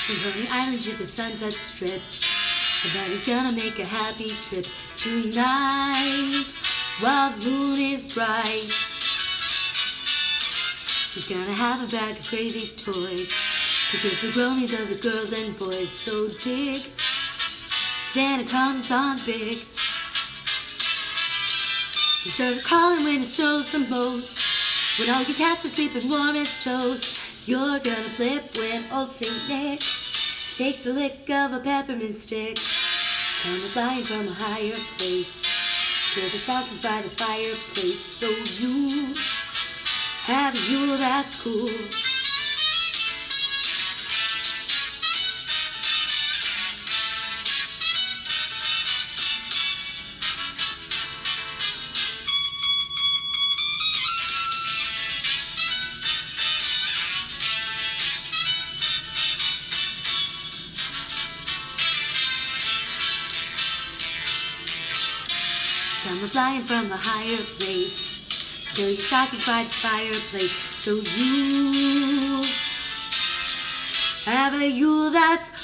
We're on the island to the Sunset Strip. Somebody's gonna make a happy trip tonight while the moon is bright. He's gonna have a bag of crazy toys to give the groanies of the girls and boys. So dig, Santa comes on big. He started calling when it shows the most. When all your cats are sleeping warm as toast. You're gonna flip when old St. Nick takes a lick of a peppermint stick. Come flying from a higher place to the stockings by the fireplace. So you have a Yule that's cool. Come flying from a higher place, till your stockings by the fireplace. So you have a Yule that's